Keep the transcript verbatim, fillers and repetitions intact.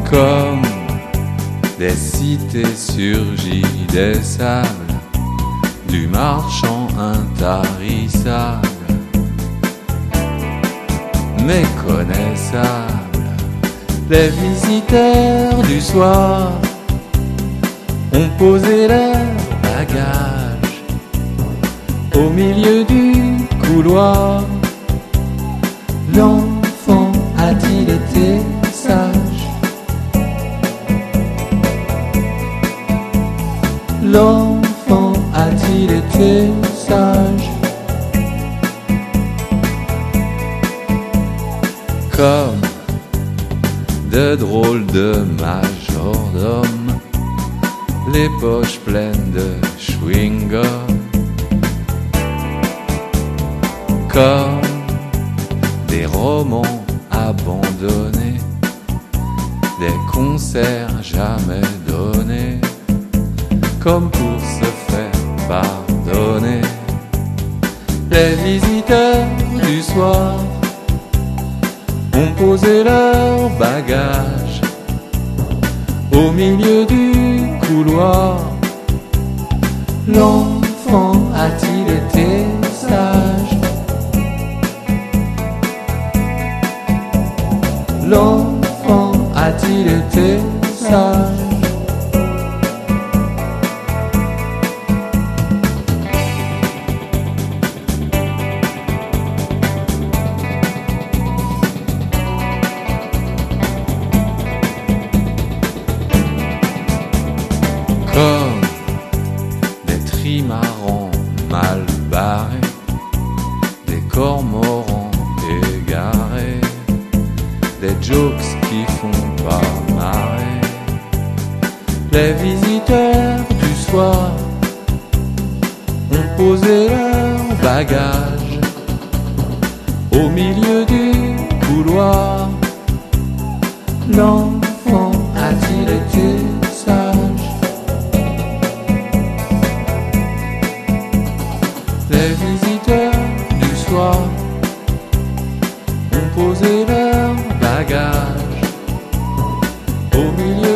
Comme des cités surgies des sables du marchand intarissable, méconnaissable, les visiteurs du soir ont posé leurs bagages au milieu du couloir. L'enfant a-t-il été sage? L'enfant a-t-il été sage? Comme de drôles de majordomes, les poches pleines de chewing-gum. Comme des romans abandonnés, des concerts jamais donnés, comme pour se faire pardonner. Les visiteurs du soir ont posé leurs bagages au milieu du couloir. L'enfant a-t-il été sage? L'enfant a-t-il été sage? Comme des trimarans mal barrés, des cormorans égarés, des jokes qui font pas marrer. Les visiteurs du soir ont posé leurs bagages au milieu du couloir. L'enfant a-t-il été sage? Les visiteurs du soir ont posé leurs bagages au milieu